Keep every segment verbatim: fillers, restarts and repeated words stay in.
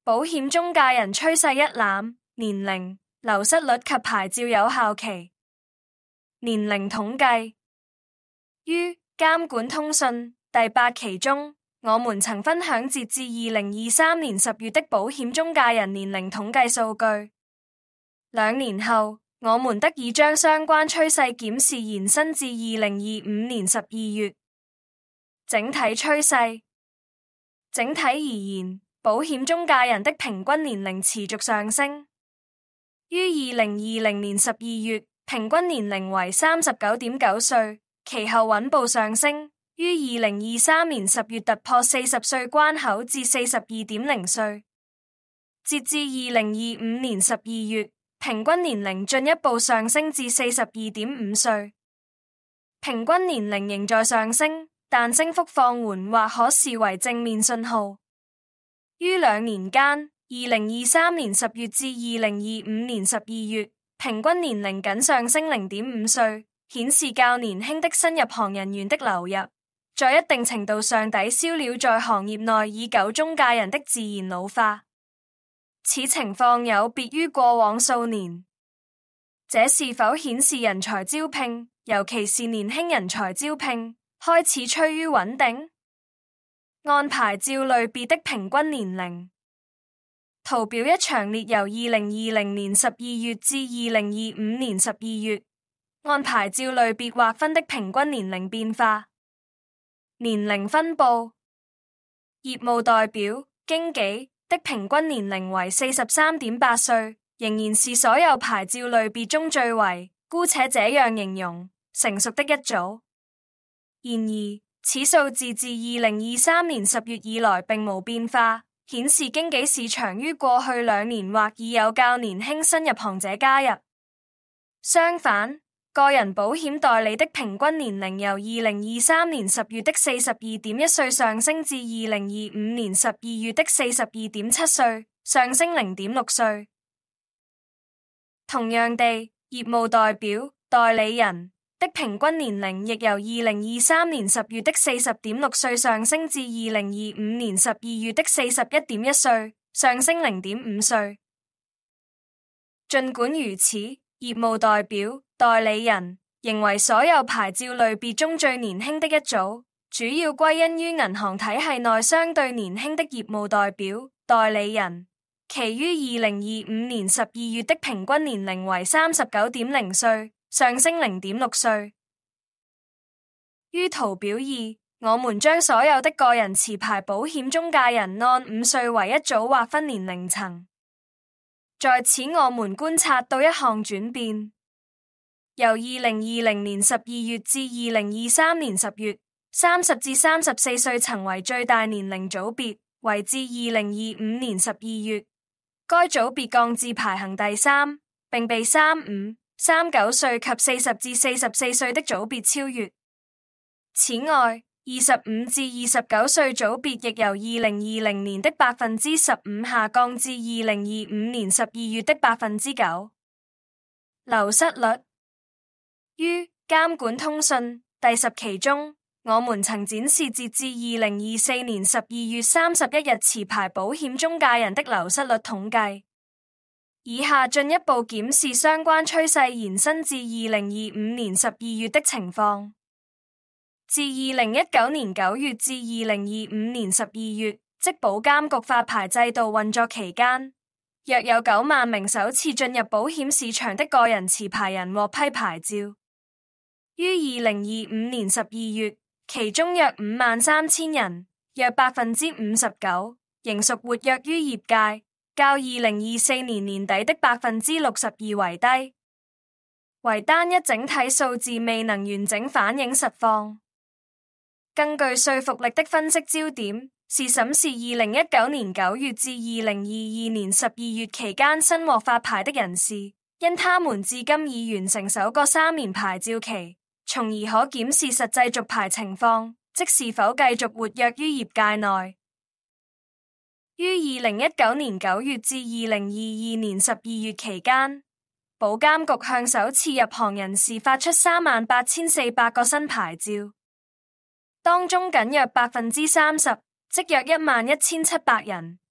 保險中介人趨勢一覽，年齡、流失率及牌照有效期。年齡統計。於監管通訊第八期中，我們曾分享截至二零二三年十月的保險中介人年齡統計數據。兩年後，我們得以將相關趨勢檢視延伸至二零二五年十二月。整體趨勢。整體而言，保險中介人的平均年齡持續上升。於二零二零年十二月，平均年齡為三十九點九歲，其後穩步上升，於二零二三年十月突破四十歲關口至四十二點零歲。截至二零二五年十二月，平均年齡進一步上升至四十二點五歲。平均年齡仍在上升，但升幅放緩或可視為正面信號。於兩年間，二零二三年十月至二零二五年十二月，平均年齡僅上升零點五歲，顯示較年輕的新入行人員的流入，在一定程度上抵消了在行業內已久中介人的自然老化。此情況有別於過往數年，這是否顯示人才招聘，尤其是年輕人才招聘，開始趨於穩定？按牌照類別的平均年齡。圖表一長列由二零二零年十二月至二零二五年十二月，按牌照類別劃分的平均年齡變化。年齡分佈。業務代表、經紀的平均年齡為四十三點八歲，仍然是所有牌照類別中最為，姑且這樣形容，成熟的一組。然而，此數字自二零二三年十月以來並無變化，顯示經紀市場於過去兩年或已有較年輕新入行者加入。相反，個人保險代理的平均年齡由二零二三年十月的四十二點一歲上升至二零二五年十二月的四十二點七歲，上升零點六歲。同樣地，業務代表、代理人的平均年齡亦由二零二三年十月的四十點六歲上升至二零二五年十二月的四十一點一歲，上升零點五歲。儘管如此，業務代表、代理人仍為所有牌照類別中最年輕的一組，主要歸因於銀行體系內相對年輕的業務代表、代理人，其於二零二五年十二月的平均年齡為三十九點零歲，上升零點六歲。於圖表二，我們將所有的個人持牌保險中介人按五歲為一組劃分年齡層。在此，我們觀察到一項轉變。由二零二零年十二月至二零二三年十月，三十至三十四歲曾為最大年齡組別，為至二零二五年十二月，該組別降至排行第三，並被三五、三九歲及四十至四十四歲的組別超越。此外，二十五至二十九歲組別亦由二零二零年的百分之十五下降至二零二五年十二月的百分之九。流失率。於監管通訊第十期中，我們曾展示截至二零二四年十二月三十一日持牌保險中介人的流失率統計。以下進一步檢視相關趨勢延伸至二零二五年十二月的情況。自二零一九年九月至二零二五年十二月，即保監局發牌制度運作期間，約有九萬名首次進入保險市場的個人持牌人獲批牌照。於二零二五年十二月，其中約五萬三千人，約百分之五十九，仍屬活躍於業界，較二零二四年年底的百分之六十二為低，為單一整體數字未能完整反映實況。更具說服力的分析焦點是審視二零一九年九月至二零二二年十二月期間新獲發牌的人士，因他們至今已完成首個三年牌照期。從而可檢視實際續牌情況，即是否繼續活躍於業界內。於二零一九年九月至二零二二年十二月期間，保監局向首次入行人士發出三萬八千四百個新牌照，當中僅約百分之三十，即約一萬一千七百人，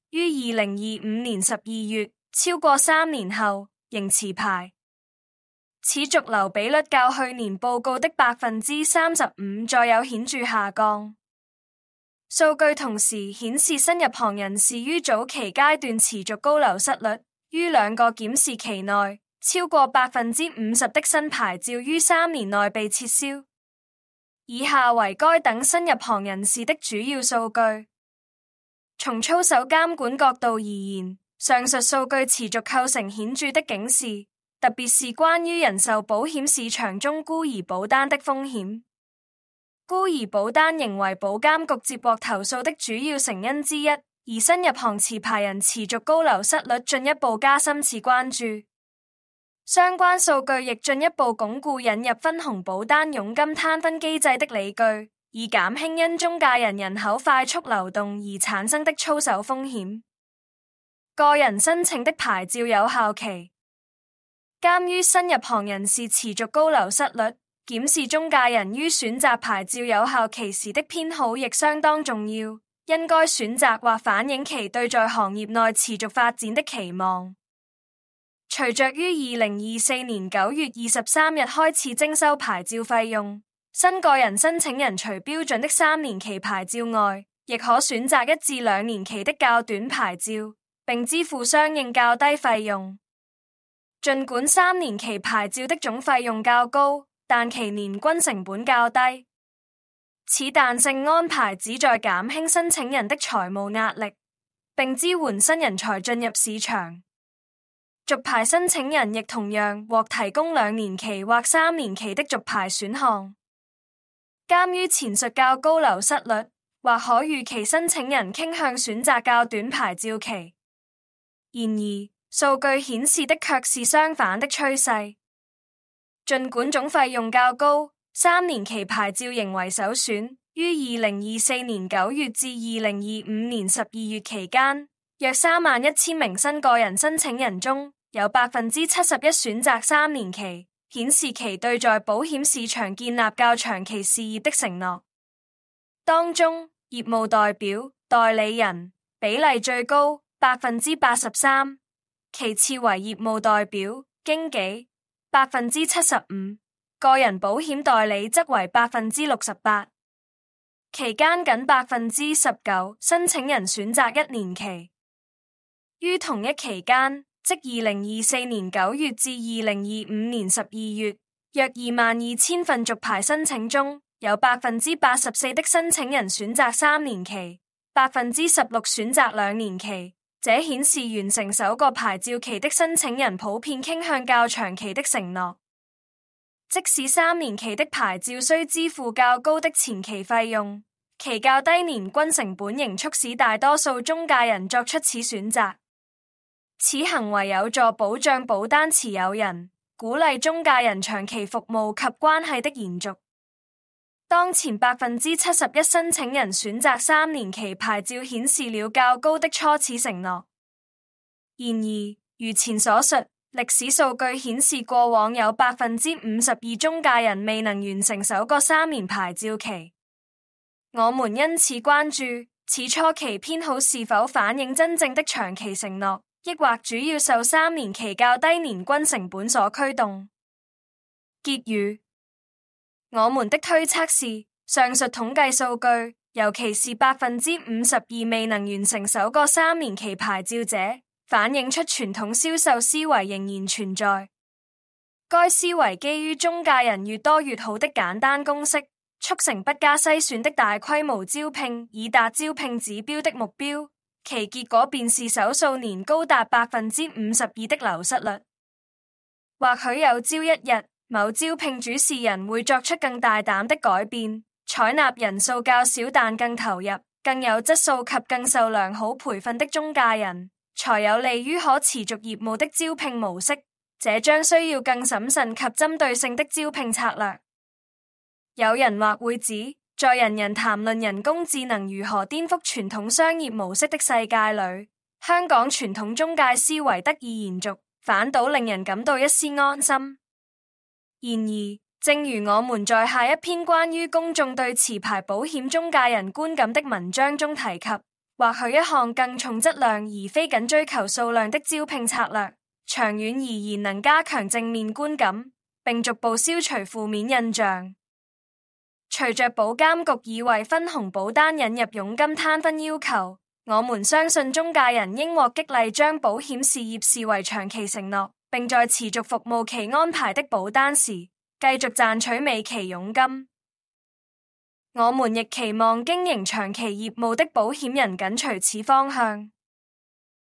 於二零二五年十二月，超過三年後仍持牌。此續留比率較去年報告的百分之三十五再有顯著下降。數據同時顯示新入行人士於早期階段持續高流失率，於兩個檢視期內，超過百分之五十的新牌照於三年內被撤銷。以下為該等新入行人士的主要數據。從操守監管角度而言，上述數據持續構成顯著的警示，特別是關於人壽保險市場中孤兒保單的風險。孤兒保單仍為保監局接獲投訴的主要成因之一，而新入行持牌人持續高流失率進一步加深此關注。相關數據亦進一步鞏固引入分紅保單佣金攤分機制的理據，以減輕因中介人人口快速流動而產生的操守風險。個人申請的牌照有效期，鑒於新入行人士持續高流失率，檢視中介人於選擇牌照有效期時的偏好亦相當重要，應該選擇或反映其對在行業內持續發展的期望。隨着於二零二四年九月二十三日開始徵收牌照費用，新個人申請人除標準的三年期牌照外，亦可選擇一至兩年期的較短牌照，並支付相應較低費用。儘管三年期牌照的總費用較高，但其年均成本較低。此彈性安排旨在減輕申請人的財務壓力，並支援新人才進入市場。續牌申請人亦同樣獲提供兩年期或三年期的續牌選項。鑒於前述較高流失率，或可預期申請人傾向選擇較短牌照期。然而，數據顯示的卻是相反的趨勢。儘管總費用較高，三年期牌照仍為首選。於二零二四年九月至二零二五年十二月期間，約三萬一千名新個人申請人中，有百分之七十一選擇三年期，顯示其對在保險市場建立較長期事業的承諾。當中，業務代表、代理人比例最高，百分之八十三，其次為業務代表、經紀。百分之七十五，個人保險代理則為百分之六十八，期間僅百分之十九申請人選擇一年期。於同一期間，即二零二四年九月至二零二五年十二月，約二萬二千份續牌申請中，有百分之八十四的申請人選擇三年期，百分之十六選擇兩年期。這顯示完成首個牌照期的申請人普遍傾向較長期的承諾，即使三年期的牌照需支付較高的前期費用，其較低年均成本仍促使大多數中介人作出此選擇。此行為有助保障保單持有人，鼓勵中介人長期服務及關係的延續。當前百分之七十一申請人選擇三年期牌照，顯示了較高的初始承諾。然而，如前所述，歷史數據顯示過往有百分之五十二中介人未能完成首個三年牌照期。我們因此關注此初期偏好是否反映真正的長期承諾，抑或主要受三年期較低年均成本所驅動。結語。我們的推測是，上述統計數據，尤其是百分之五十二未能完成首個三年期牌照者，反映出傳統銷售思維仍然存在。該思維基於中介人越多越好的簡單公式，促成不加篩選的大規模招聘，以達招聘指標的目標，其結果便是首數年高達百分之五十二的流失率。或許有朝一日，某招聘主事人會作出更大膽的改變，採納人數較少但更投入、更有質素及更受良好培訓的中介人，才有利於可持續業務的招聘模式。這將需要更審慎及針對性的招聘策略。有人或會指，在人人談論人工智能如何顛覆傳統商業模式的世界裏，香港傳統中介思維得以延續，反倒令人感到一絲安心。然而，正如我們在下一篇關於公眾對持牌保險中介人觀感的文章中提及， 或許一項更重質量而非僅追求數量的招聘策略，長遠而言能加強正面觀感，並逐步消除負面印象。隨着保監局已為分紅保單引入佣金攤分要求，我們相信中介人應獲激勵將保險事業視為長期承諾，並在持續服務期安排的保單時繼續賺取尾期佣金。我們亦期望經營長期業務的保險人緊隨此方向。